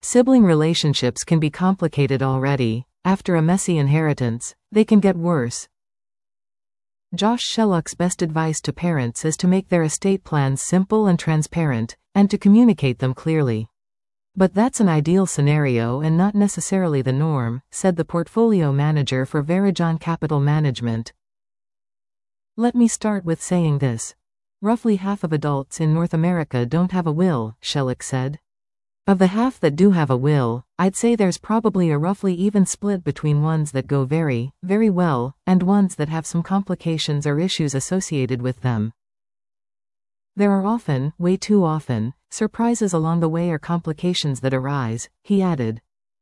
Sibling relationships can be complicated already. After a messy inheritance, they can get worse. Josh Shellock's best advice to parents is to make their estate plans simple and transparent, and to communicate them clearly. But that's an ideal scenario and not necessarily the norm, said the portfolio manager for Varajan Capital Management. Let me start with saying this. Roughly half of adults in North America don't have a will, Shellock said. Of the half that do have a will, I'd say there's probably a roughly even split between ones that go very, very well, and ones that have some complications or issues associated with them. There are often, way too often, surprises along the way or complications that arise, he added.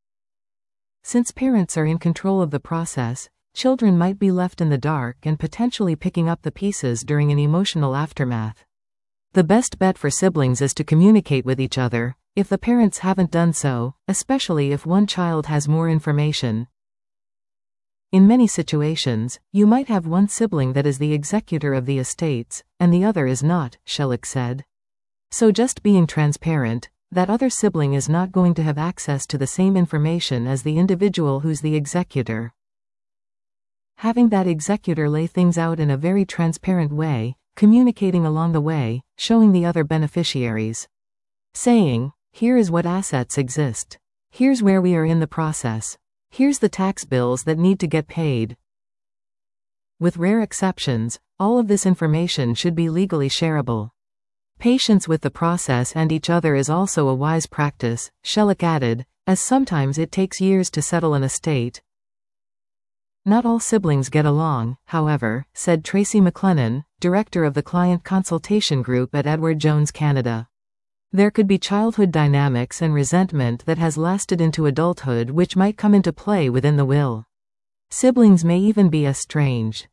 Since parents are in control of the process, children might be left in the dark and potentially picking up the pieces during an emotional aftermath. The best bet for siblings is to communicate with each other, if the parents haven't done so, especially if one child has more information. In many situations, you might have one sibling that is the executor of the estates, and the other is not, Shellock said. So just being transparent, that other sibling is not going to have access to the same information as the individual who's the executor. Having that executor lay things out in a very transparent way, communicating along the way, showing the other beneficiaries. Saying, here is what assets exist. Here's where we are in the process. Here's the tax bills that need to get paid. With rare exceptions, all of this information should be legally shareable. Patience with the process and each other is also a wise practice, Shellock added, as sometimes it takes years to settle an estate. Not all siblings get along, however, said Tracy McLennan, director of the Client Consultation Group at Edward Jones Canada. There could be childhood dynamics and resentment that has lasted into adulthood which might come into play within the will. Siblings may even be estranged.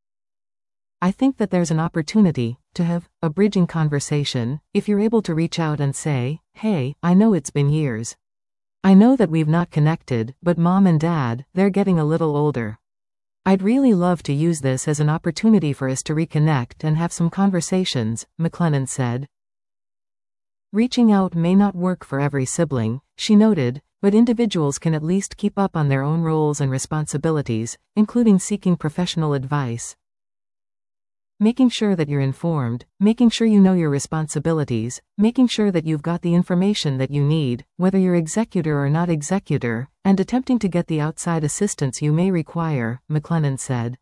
I think that there's an opportunity to have a bridging conversation, if you're able to reach out and say, hey, I know it's been years. I know that we've not connected, but mom and dad, they're getting a little older. I'd really love to use this as an opportunity for us to reconnect and have some conversations, McLennan said. Reaching out may not work for every sibling, she noted, but individuals can at least keep up on their own roles and responsibilities, including seeking professional advice. Making sure that you're informed, making sure you know your responsibilities, making sure that you've got the information that you need, whether you're executor or not executor, and attempting to get the outside assistance you may require, McLennan said.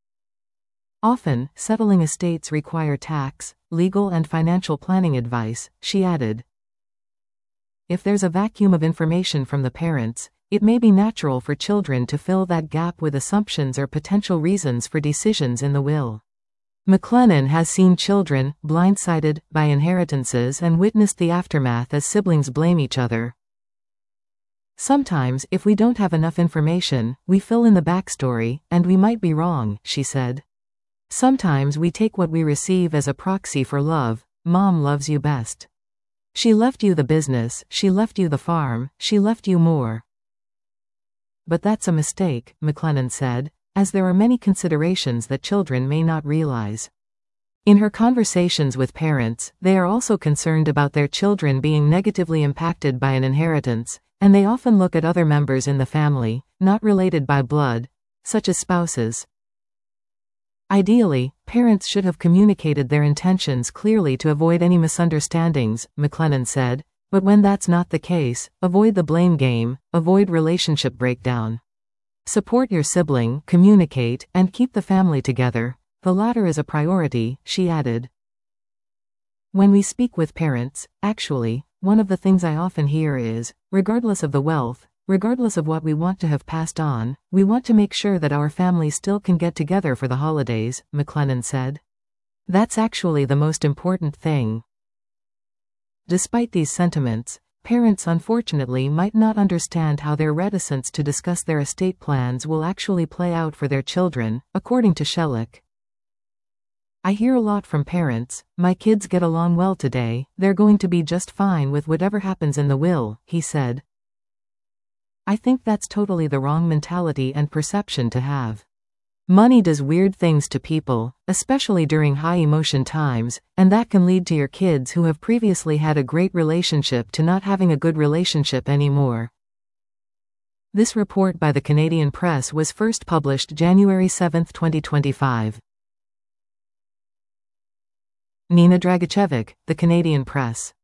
Often, settling estates require tax, legal and financial planning advice, she added. If there's a vacuum of information from the parents, it may be natural for children to fill that gap with assumptions or potential reasons for decisions in the will. McLennan has seen children blindsided by inheritances and witnessed the aftermath as siblings blame each other. Sometimes, if we don't have enough information, we fill in the backstory, and we might be wrong, she said. Sometimes we take what we receive as a proxy for love. Mom loves you best. She left you the business, she left you the farm, she left you more. But that's a mistake, McLennan said, as there are many considerations that children may not realize. In her conversations with parents, they are also concerned about their children being negatively impacted by an inheritance, and they often look at other members in the family, not related by blood, such as spouses. Ideally, parents should have communicated their intentions clearly to avoid any misunderstandings, McLennan said, but when that's not the case, avoid the blame game, avoid relationship breakdown. Support your sibling, communicate, and keep the family together. The latter is a priority, she added. When we speak with parents, actually, one of the things I often hear is, regardless of the wealth, regardless of what we want to have passed on, we want to make sure that our family still can get together for the holidays, McLennan said. That's actually the most important thing. Despite these sentiments, parents unfortunately might not understand how their reticence to discuss their estate plans will actually play out for their children, according to Shellock. I hear a lot from parents, my kids get along well today, they're going to be just fine with whatever happens in the will, he said. I think that's totally the wrong mentality and perception to have. Money does weird things to people, especially during high-emotion times, and that can lead to your kids who have previously had a great relationship to not having a good relationship anymore. This report by the Canadian Press was first published January 7, 2025. Nina Dragicevic, The Canadian Press.